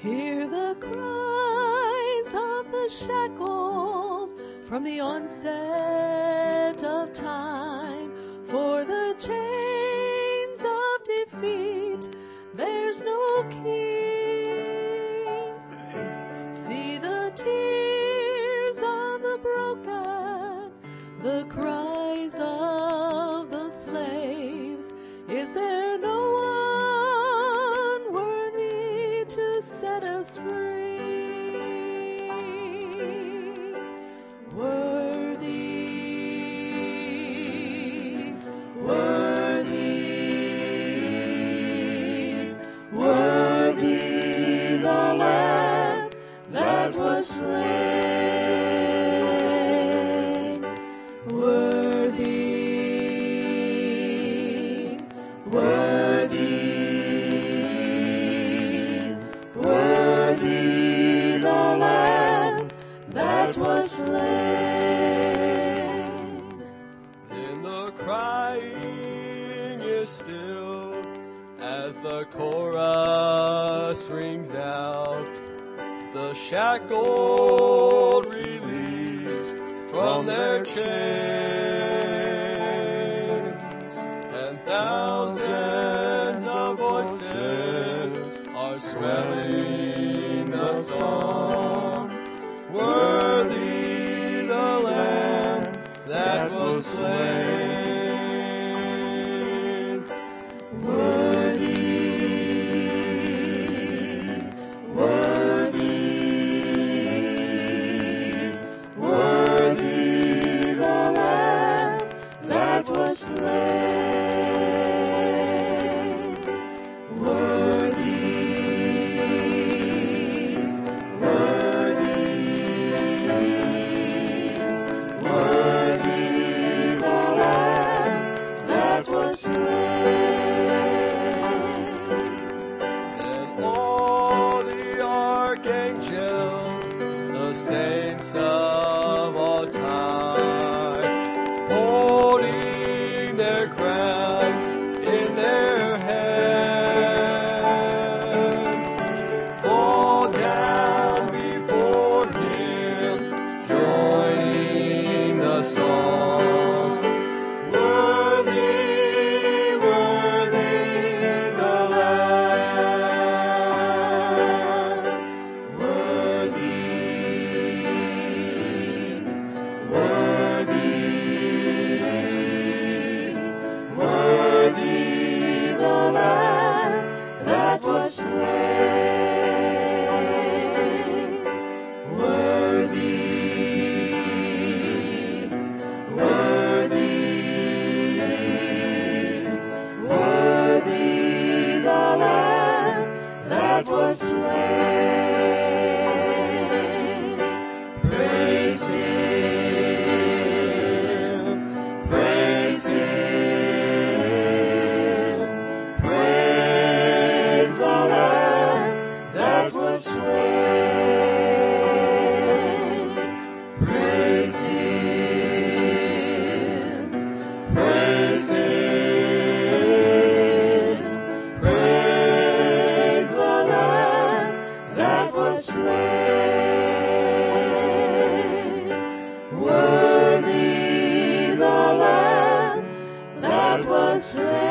Hear the cries of the shackled from the onset of time. For the chains of defeat, there's no king. See the tears of the broken, the cries of the slaves. Is there no one worthy to set us free? Worthy, worthy, worthy the Lamb that was slain. Worthy, worthy, worthy the Lamb that was slain. Then the crying is still as the chorus rings out. The shackled released from their chains, and thousands of voices are swelling the song. Worthy the Lamb that was slain. Worthy, worthy, worthy the Lamb that was slain. Worthy, worthy, worthy the Lamb that was slain. And all the archangels, the saints of all time, holding their crowns in their hands, fall down before Him, joining the song. Worthy, worthy the Lamb. Worthy, worthy, worthy the Lamb that was slain. Worthy, worthy, worthy the Lamb that was slain. Praise Him, praise Him, praise the Lamb that was slain. Praise Him, praise Him, praise the Lamb that was slain. Worthy the Lamb that was slain.